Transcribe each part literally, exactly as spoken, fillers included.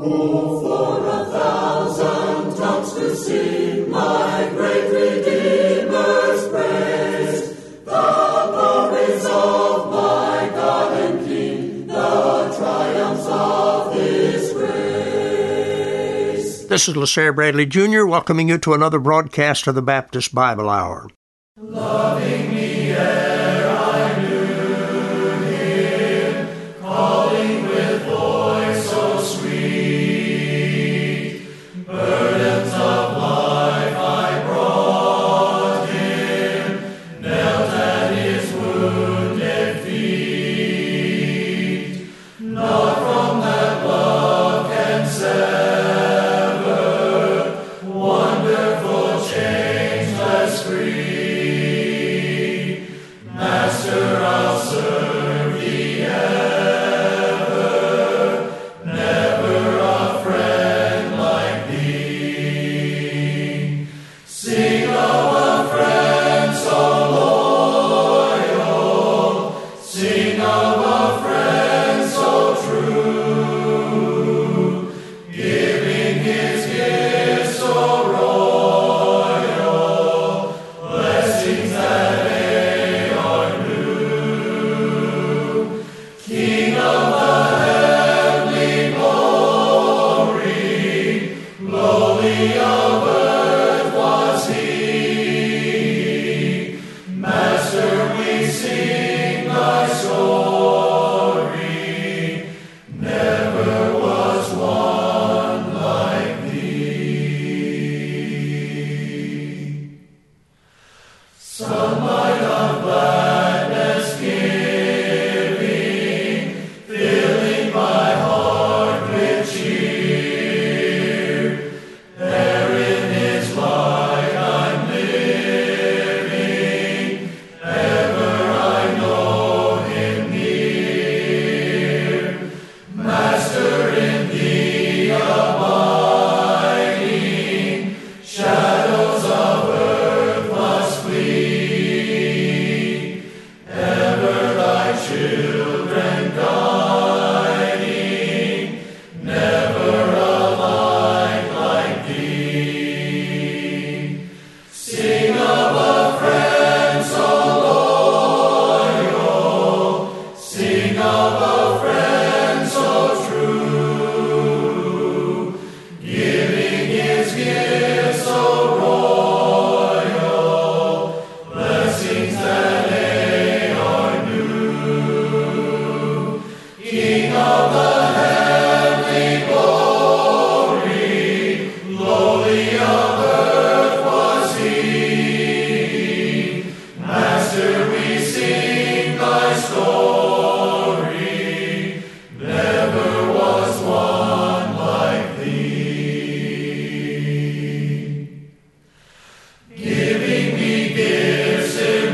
Oh, for a thousand tongues to sing my great Redeemer's praise, the glories of my God and King, the triumphs of His grace. This is LaSalle Bradley Junior welcoming you to another broadcast of the Baptist Bible Hour. Loving me ere I knew Him, calling with voice so sweet, burdens of life I brought Him, knelt at His wounded feet. Not from that love can sever, wonderful, changeless, free. Master, I'll serve Thee ever, never a friend like Thee. Sing of a friend so loyal, sing of a friend so true, giving His gifts so royal, blessings that King of the heavenly glory, lowly of earth was He. Master, we sing Thy story, never was one like Thee. Sunlight of gladness giving, filling my heart with cheer. There in His light I'm living, ever I know Him near. Master, in Thee abiding, shadows of earth must flee. Ever Thy children guiding, never a light like Thee. Sing of a friend so loyal, sing of a friend so true, giving His gifts so royal, blessings that they are new. King of the heavenly glory, lowly of earth was He. Master, we sing Thy story, never was one like Thee. Giving me gifts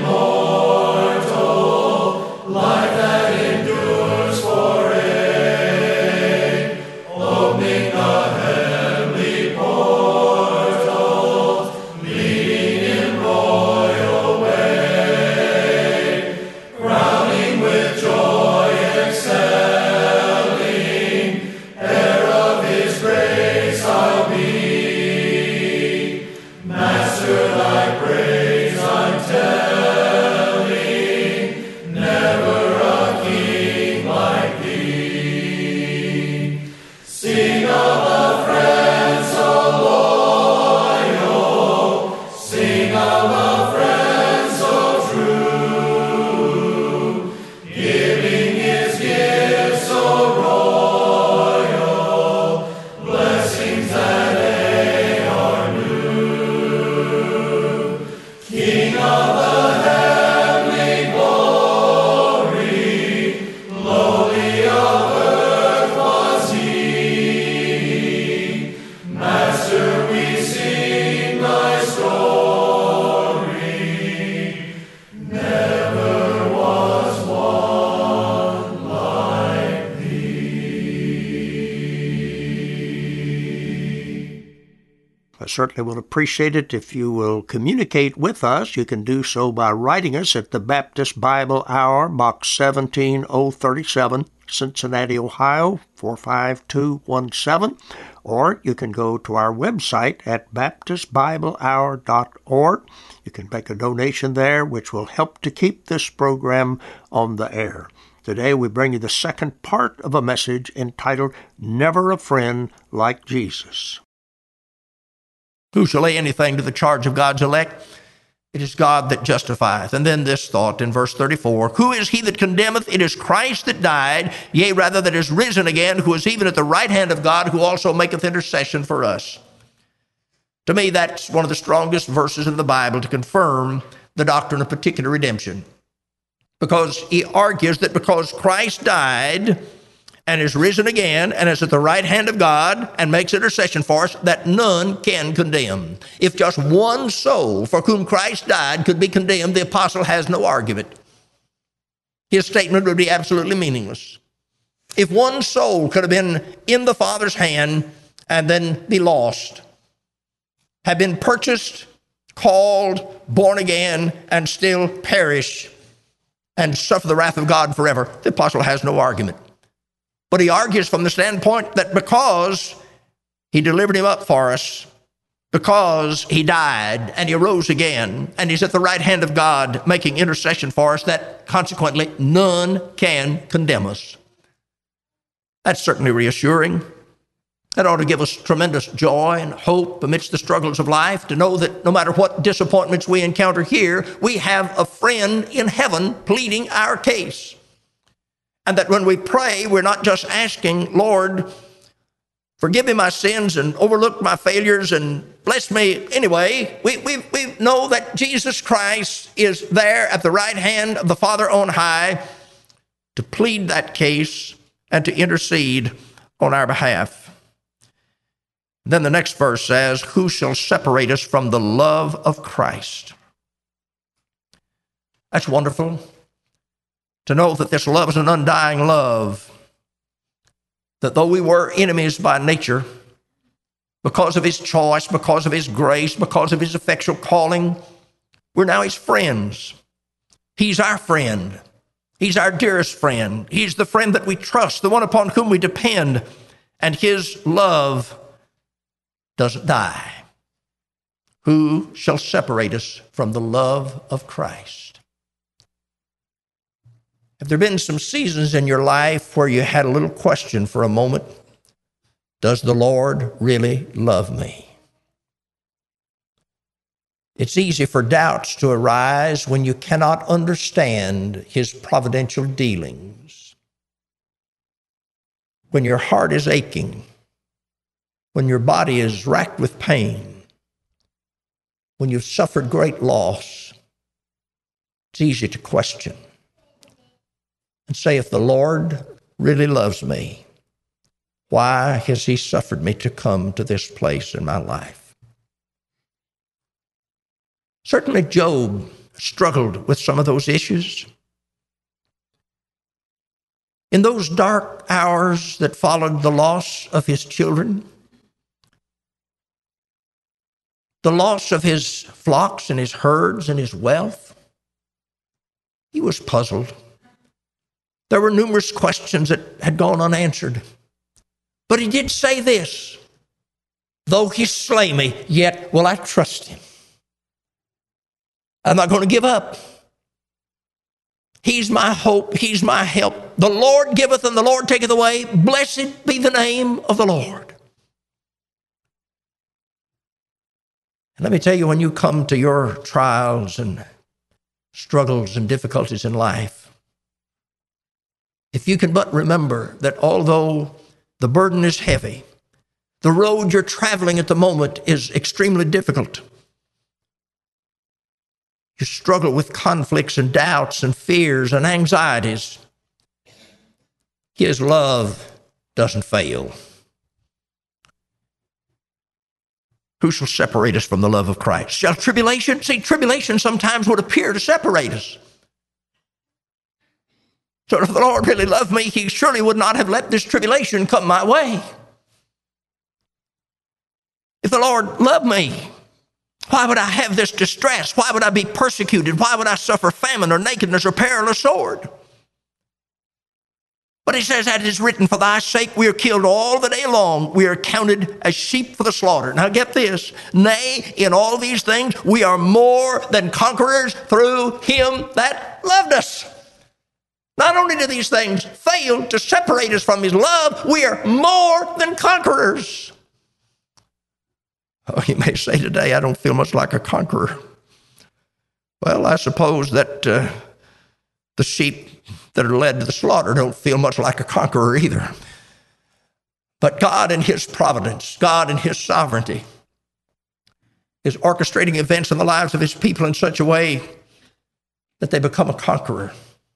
immortal, life that endures for aye, opening the heavenly portals, leading in royal way, crowning with joy excelling, heir of His grace I'll be. Master, Thy praise I'm telling, never a king like Thee. Sing of a friend so loyal, sing of a friend so true, giving His gifts so royal, blessings that they are new. King of the heavenly glory, lowly of earth was He. Master, we sing Thy story, never was one like Thee. I certainly will appreciate it if you will communicate with us. You can do so by writing us at the Baptist Bible Hour, Box seventeen oh thirty-seven, Cincinnati, Ohio, four five two one seven. Or you can go to our website at baptist bible hour dot org. You can make a donation there, which will help to keep this program on the air. Today we bring you the second part of a message entitled, Never a Friend Like Jesus. Who shall lay anything to the charge of God's elect? It is God that justifieth. And then this thought in verse thirty-four, who is he that condemneth? It is Christ that died, yea, rather that is risen again, who is even at the right hand of God, who also maketh intercession for us. To me, that's one of the strongest verses in the Bible to confirm the doctrine of particular redemption. Because he argues that because Christ died and is risen again and is at the right hand of God and makes intercession for us, that none can condemn. If just one soul for whom Christ died could be condemned, the apostle has no argument. His statement would be absolutely meaningless. If one soul could have been in the Father's hand and then be lost, have been purchased, called, born again, and still perish and suffer the wrath of God forever, the apostle has no argument. But he argues from the standpoint that because he delivered him up for us, because he died and he rose again, and he's at the right hand of God making intercession for us, that consequently none can condemn us. That's certainly reassuring. That ought to give us tremendous joy and hope amidst the struggles of life, to know that no matter what disappointments we encounter here, we have a friend in heaven pleading our case. And that when we pray, we're not just asking, Lord, forgive me my sins and overlook my failures and bless me anyway. We, we, we know that Jesus Christ is there at the right hand of the Father on high to plead that case and to intercede on our behalf. Then the next verse says, who shall separate us from the love of Christ? That's wonderful. To know that this love is an undying love, that though we were enemies by nature, because of his choice, because of his grace, because of his effectual calling, we're now his friends. He's our friend. He's our dearest friend. He's the friend that we trust, the one upon whom we depend, and his love doesn't die. Who shall separate us from the love of Christ? Have there been some seasons in your life where you had a little question for a moment? Does the Lord really love me? It's easy for doubts to arise when you cannot understand his providential dealings. When your heart is aching, when your body is racked with pain, when you've suffered great loss, it's easy to question and say, if the Lord really loves me, why has he suffered me to come to this place in my life? Certainly Job struggled with some of those issues. In those dark hours that followed the loss of his children, the loss of his flocks and his herds and his wealth, he was puzzled. There were numerous questions that had gone unanswered. But he did say this, though he slay me, yet will I trust him. I'm not going to give up. He's my hope. He's my help. The Lord giveth and the Lord taketh away. Blessed be the name of the Lord. And let me tell you, when you come to your trials and struggles and difficulties in life, if you can but remember that although the burden is heavy, the road you're traveling at the moment is extremely difficult, you struggle with conflicts and doubts and fears and anxieties, his love doesn't fail. Who shall separate us from the love of Christ? Shall tribulation? See, tribulation sometimes would appear to separate us. So if the Lord really loved me, he surely would not have let this tribulation come my way. If the Lord loved me, why would I have this distress? Why would I be persecuted? Why would I suffer famine or nakedness or peril or sword? But he says, that it is written, for thy sake we are killed all the day long. We are counted as sheep for the slaughter. Now get this. Nay, in all these things we are more than conquerors through him that loved us. Not only do these things fail to separate us from his love, we are more than conquerors. Oh, you may say today, I don't feel much like a conqueror. Well, I suppose that uh, the sheep that are led to the slaughter don't feel much like a conqueror either. But God in his providence, God in his sovereignty, is orchestrating events in the lives of his people in such a way that they become a conqueror.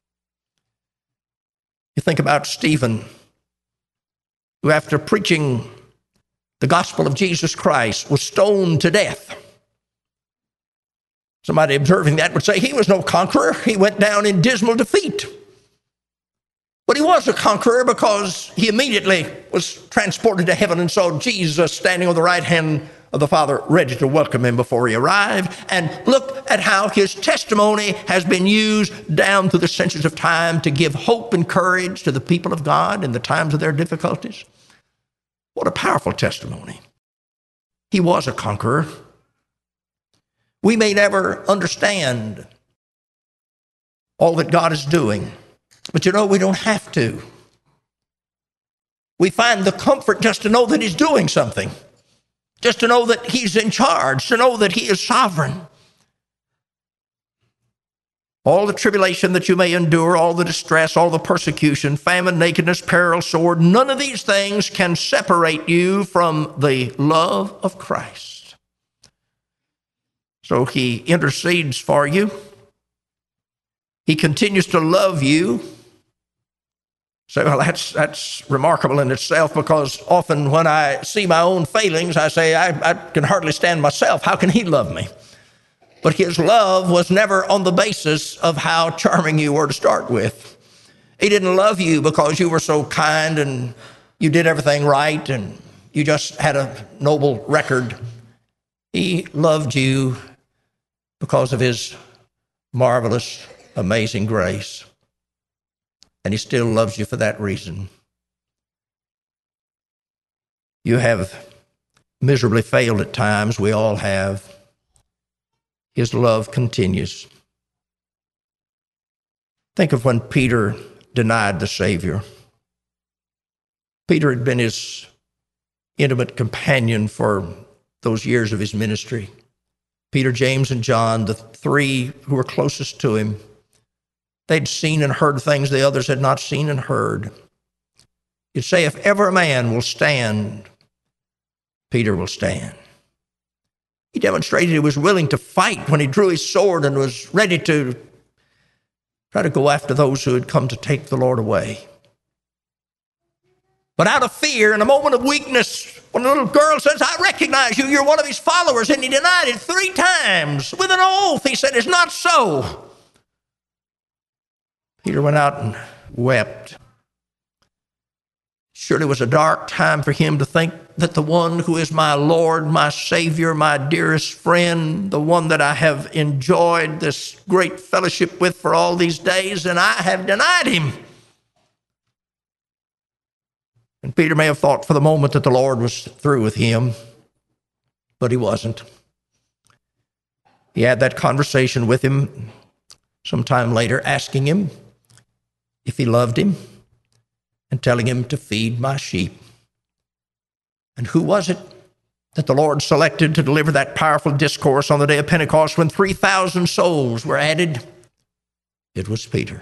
You think about Stephen, who after preaching the gospel of Jesus Christ was stoned to death. Somebody observing that would say he was no conqueror. He went down in dismal defeat. But he was a conqueror because he immediately was transported to heaven and saw Jesus standing on the right hand of the Father, ready to welcome him before he arrived. And look at how his testimony has been used down through the centuries of time to give hope and courage to the people of God in the times of their difficulties. What a powerful testimony. He was a conqueror. We may never understand all that God is doing, but you know, we don't have to. We find the comfort just to know that he's doing something, just to know that he's in charge, to know that he is sovereign. All the tribulation that you may endure, all the distress, all the persecution, famine, nakedness, peril, sword, none of these things can separate you from the love of Christ. So he intercedes for you. He continues to love you. So, well, that's, that's remarkable in itself, because often when I see my own failings, I say, I, I can hardly stand myself. How can he love me? But his love was never on the basis of how charming you were to start with. He didn't love you because you were so kind and you did everything right and you just had a noble record. He loved you because of his marvelous, amazing grace. And he still loves you for that reason. You have miserably failed at times. We all have. His love continues. Think of when Peter denied the Savior. Peter had been his intimate companion for those years of his ministry. Peter, James, and John, the three who were closest to him, they'd seen and heard things the others had not seen and heard. You'd say, if ever a man will stand, Peter will stand. He demonstrated he was willing to fight when he drew his sword and was ready to try to go after those who had come to take the Lord away. But out of fear, in a moment of weakness, when the little girl says, I recognize you, you're one of his followers, and he denied it three times with an oath. He said, it's not so. Peter went out and wept. Surely it was a dark time for him to think that the one who is my Lord, my Savior, my dearest friend, the one that I have enjoyed this great fellowship with for all these days, and I have denied him. And Peter may have thought for the moment that the Lord was through with him, but he wasn't. He had that conversation with him sometime later, asking him if he loved him and telling him to feed my sheep. And who was it that the Lord selected to deliver that powerful discourse on the day of Pentecost when three thousand souls were added? It was Peter.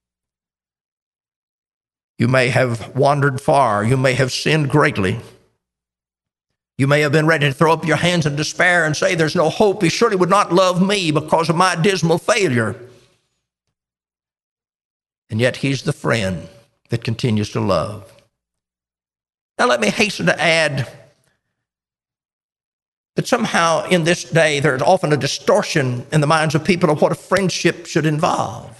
You may have wandered far. You may have sinned greatly. You may have been ready to throw up your hands in despair and say, there's no hope. He surely would not love me because of my dismal failure. And yet he's the friend that continues to love. Now let me hasten to add that somehow in this day there's often a distortion in the minds of people of what a friendship should involve.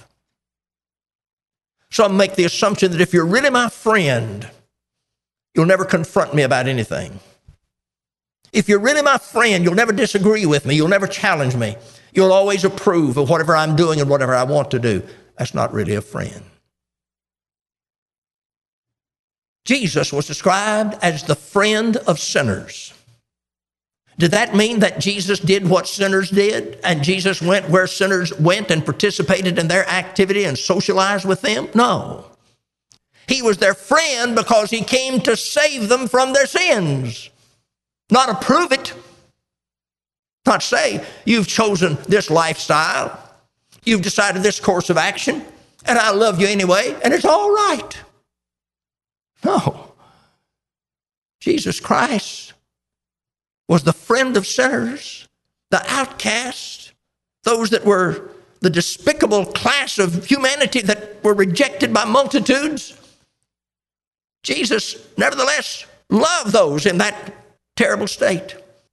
Some make the assumption that if you're really my friend, you'll never confront me about anything. If you're really my friend, you'll never disagree with me. You'll never challenge me. You'll always approve of whatever I'm doing and whatever I want to do. That's not really a friend. Jesus was described as the friend of sinners. Did that mean that Jesus did what sinners did, and Jesus went where sinners went and participated in their activity and socialized with them? No. He was their friend because he came to save them from their sins, not approve it. Not say, you've chosen this lifestyle, you've decided this course of action, and I love you anyway, and it's all right. No. Jesus Christ was the friend of sinners, the outcasts, those that were the despicable class of humanity that were rejected by multitudes. Jesus, nevertheless, loved those in that terrible state.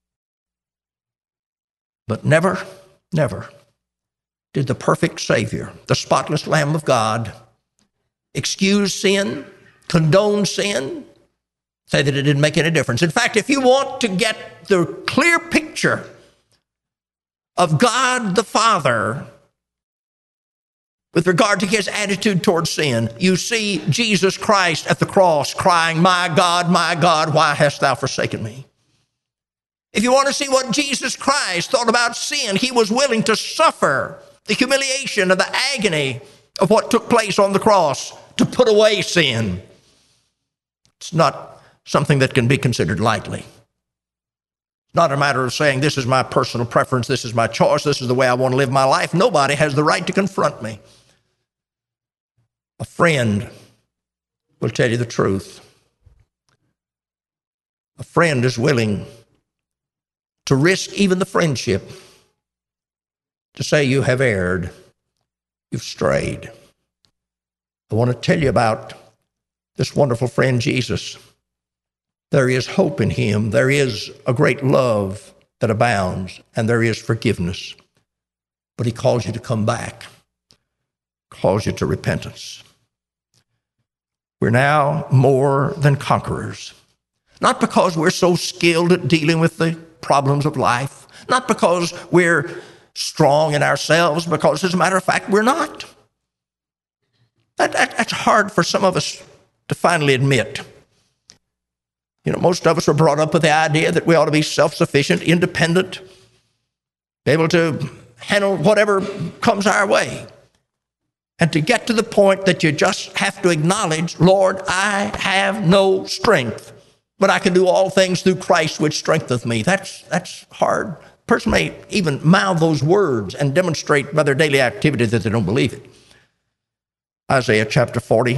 But never, never did the perfect Savior, the spotless Lamb of God, excuse sin, condone sin, say that it didn't make any difference. In fact, if you want to get the clear picture of God the Father with regard to his attitude towards sin, you see Jesus Christ at the cross crying, "My God, my God, why hast thou forsaken me?" If you want to see what Jesus Christ thought about sin, he was willing to suffer the humiliation and the agony of what took place on the cross to put away sin. It's not something that can be considered lightly. It's not a matter of saying, this is my personal preference, this is my choice, this is the way I want to live my life. Nobody has the right to confront me. A friend will tell you the truth. A friend is willing to risk even the friendship to say you have erred, you've strayed. I want to tell you about this wonderful friend Jesus. There is hope in him. There is a great love that abounds, and there is forgiveness. But he calls you to come back, calls you to repentance. We're now more than conquerors, not because we're so skilled at dealing with the problems of life, not because we're strong in ourselves, because as a matter of fact, we're not. That, that, that's hard for some of us to finally admit. You know, most of us were brought up with the idea that we ought to be self-sufficient, independent, be able to handle whatever comes our way. And to get to the point that you just have to acknowledge, Lord, I have no strength, but I can do all things through Christ which strengtheneth me. That's, that's hard. A person may even mouth those words and demonstrate by their daily activity that they don't believe it. Isaiah chapter forty,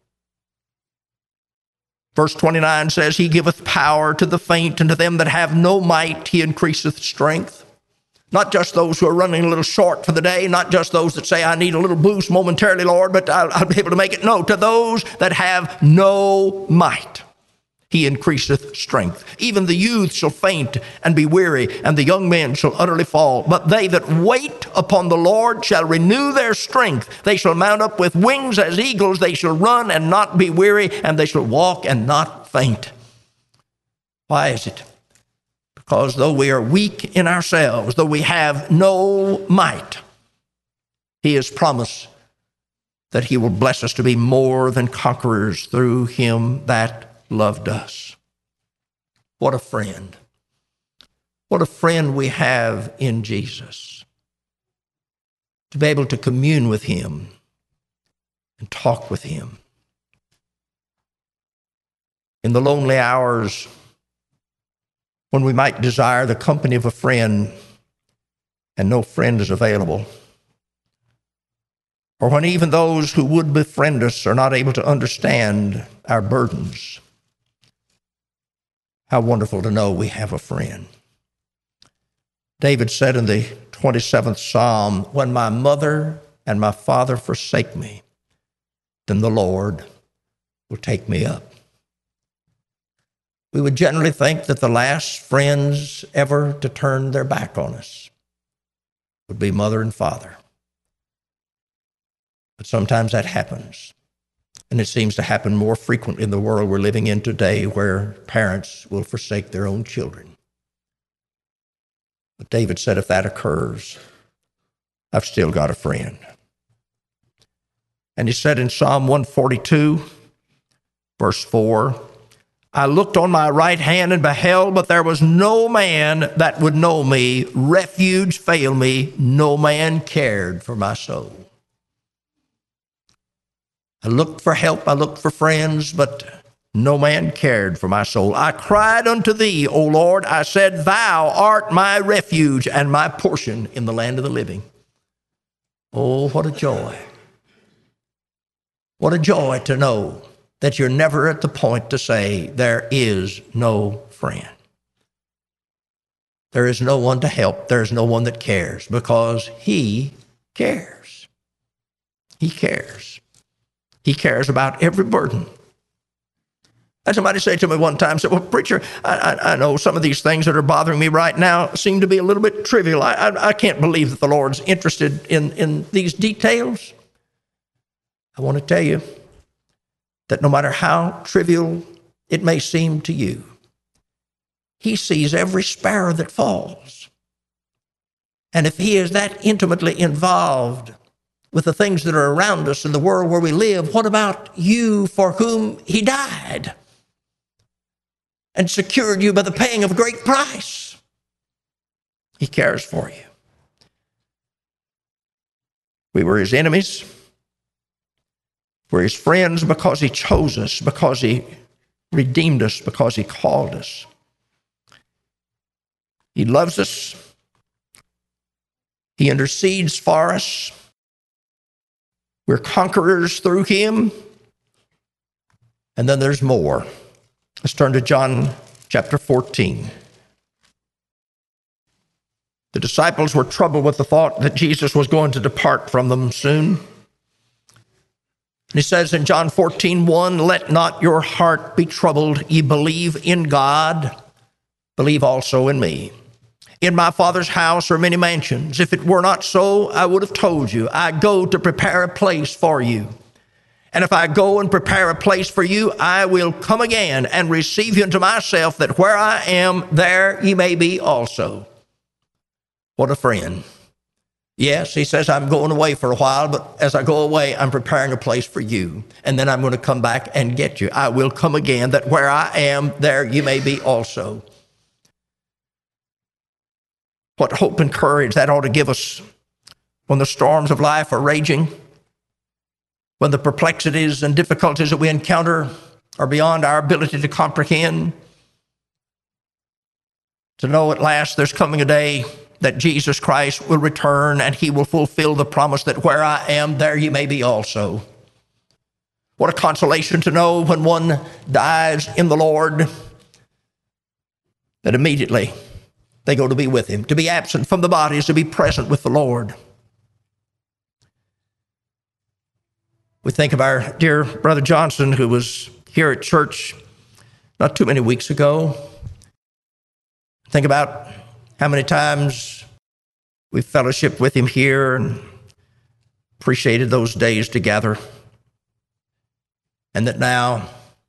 verse twenty-nine says, He giveth power to the faint, and to them that have no might he increaseth strength. Not just those who are running a little short for the day, not just those that say, I need a little boost momentarily, Lord, but I'll, I'll be able to make it. No, to those that have no might he increaseth strength. Even the youth shall faint and be weary, and the young men shall utterly fall. But they that wait upon the Lord shall renew their strength. They shall mount up with wings as eagles. They shall run and not be weary, and they shall walk and not faint. Why is it? Because though we are weak in ourselves, though we have no might, he has promised that he will bless us to be more than conquerors through him that loved us. What a friend. What a friend we have in Jesus. To be able to commune with him and talk with him. In the lonely hours when we might desire the company of a friend and no friend is available, or when even those who would befriend us are not able to understand our burdens, how wonderful to know we have a friend. David said in the twenty-seventh Psalm, when my mother and my father forsake me, then the Lord will take me up. We would generally think that the last friends ever to turn their back on us would be mother and father. But sometimes that happens. And it seems to happen more frequently in the world we're living in today, where parents will forsake their own children. But David said, if that occurs, I've still got a friend. And he said in Psalm one forty-two, Verse four, I looked on my right hand and beheld, but there was no man that would know me. Refuge failed me. No man cared for my soul. I looked for help. I looked for friends, but no man cared for my soul. I cried unto thee, O Lord. I said, thou art my refuge and my portion in the land of the living. Oh, what a joy. What a joy to know that you're never at the point to say, there is no friend. There is no one to help. There is no one that cares, because he cares. He cares. He cares about every burden. I had somebody say to me one time, said, well, preacher, I, I, I know some of these things that are bothering me right now seem to be a little bit trivial. I, I, I can't believe that the Lord's interested in, in these details. I want to tell you that no matter how trivial it may seem to you, he sees every sparrow that falls. And if he is that intimately involved with the things that are around us in the world where we live, what about you for whom he died and secured you by the paying of a great price? He cares for you. We were his enemies. We're his friends because he chose us, because he redeemed us, because he called us. He loves us. He intercedes for us. We're conquerors through him. And then there's more. Let's turn to John chapter fourteen. The disciples were troubled with the thought that Jesus was going to depart from them soon. And he says in John fourteen one, let not your heart be troubled. Ye believe in God, believe also in me. In my Father's house are many mansions. If it were not so, I would have told you. I go to prepare a place for you. And if I go and prepare a place for you, I will come again and receive you unto myself, that where I am, there ye may be also. What a friend. Yes, he says, I'm going away for a while, but as I go away, I'm preparing a place for you. And then I'm going to come back and get you. I will come again, that where I am, there you may be also. What hope and courage that ought to give us when the storms of life are raging, when the perplexities and difficulties that we encounter are beyond our ability to comprehend. To know at last there's coming a day that Jesus Christ will return and he will fulfill the promise that where I am, there you may be also. What a consolation to know when one dies in the Lord that immediately they go to be with him. To be absent from the body is to be present with the Lord. We think of our dear Brother Johnson, who was here at church not too many weeks ago. Think about how many times we fellowshiped with him here and appreciated those days together. And that now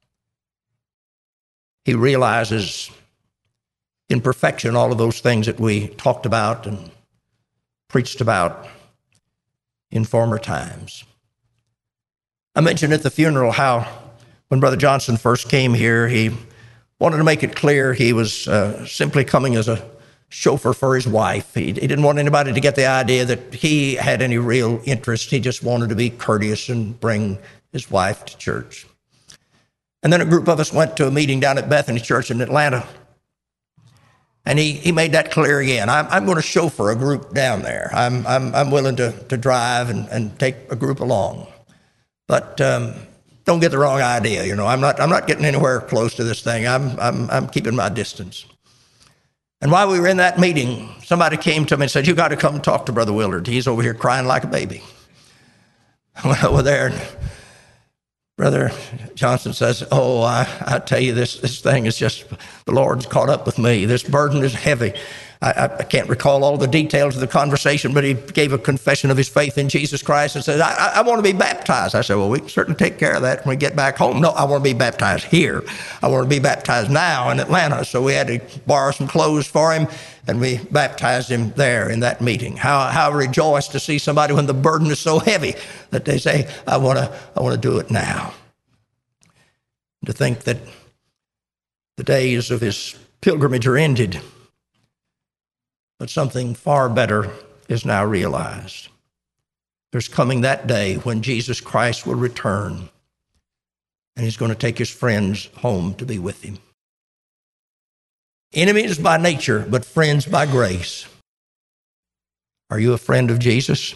he realizes in perfection all of those things that we talked about and preached about in former times. I mentioned at the funeral how when Brother Johnson first came here, he wanted to make it clear he was uh, simply coming as a chauffeur for his wife. He, he didn't want anybody to get the idea that he had any real interest. He just wanted to be courteous and bring his wife to church. And then a group of us went to a meeting down at Bethany Church in Atlanta. And he, he made that clear again. I'm, I'm going to chauffeur a group down there. I'm, I'm, I'm willing to, to drive and, and take a group along. But um, don't get the wrong idea. You know, I'm not, I'm not getting anywhere close to this thing. I'm, I'm, I'm keeping my distance. And while we were in that meeting, somebody came to me and said, you got to come talk to Brother Willard. He's over here crying like a baby. I went over there and Brother Johnson says, oh, I, I tell you, this, this thing is just, the Lord's caught up with me. This burden is heavy. I, I can't recall all the details of the conversation, but he gave a confession of his faith in Jesus Christ and said, I, I want to be baptized. I said, well, we can certainly take care of that when we get back home. No, I want to be baptized here. I want to be baptized now in Atlanta. So we had to borrow some clothes for him, and we baptized him there in that meeting. How, how I rejoiced to see somebody when the burden is so heavy that they say, I want to, I want to do it now. to think that the days of his pilgrimage are ended. But something far better is now realized. There's coming that day when Jesus Christ will return, and he's going to take his friends home to be with him. Enemies by nature, but friends by grace. Are you a friend of Jesus?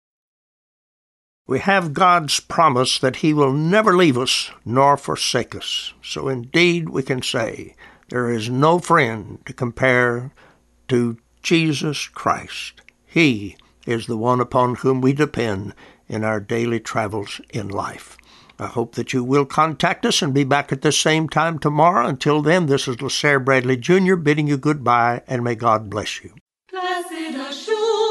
We have God's promise that he will never leave us nor forsake us. So indeed we can say there is no friend to compare to Jesus Christ. He is the one upon whom we depend in our daily travels in life. I hope that you will contact us and be back at the same time tomorrow. Until then, this is LaSair Bradley Junior bidding you goodbye, and may God bless you. Blessed assurance,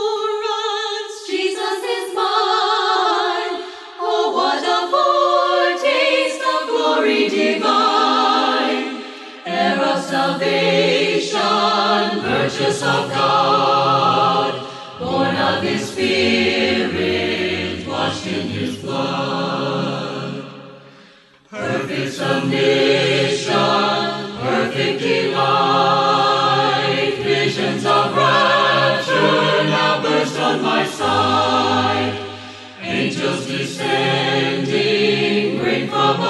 Jesus is mine. Oh, what a foretaste of glory divine. Heir of salvation, purchase of God, born of his Spirit, washed in his blood. Perfect submission, perfect delight, visions of rapture now burst on my sight. Angels descending bring from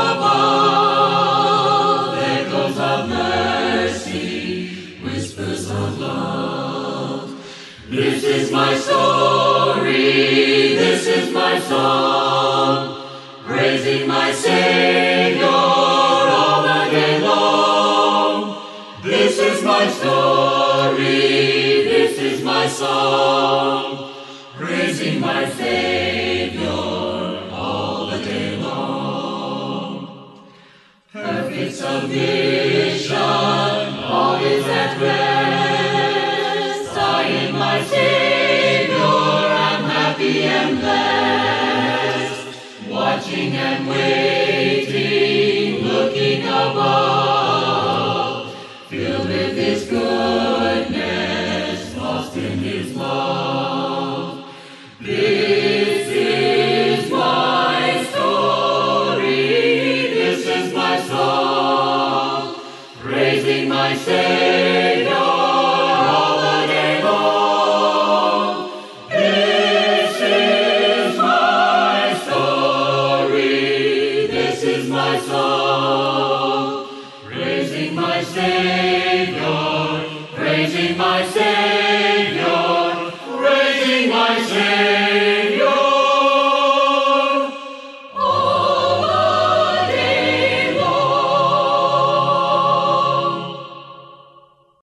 above echoes of mercy, whispers of love. This is my story, this is my song, praising my Savior all the day long. This is my story, this is my song, praising my Savior all the day long. Perfect submission, all is at rest. I in my Savior am happy and blessed, watching and waiting, looking above, filled with his goodness, lost in his love. This is my story, this is my song, praising my Savior all the day long. This is my story, this is my song, praising my Savior, praising my Savior.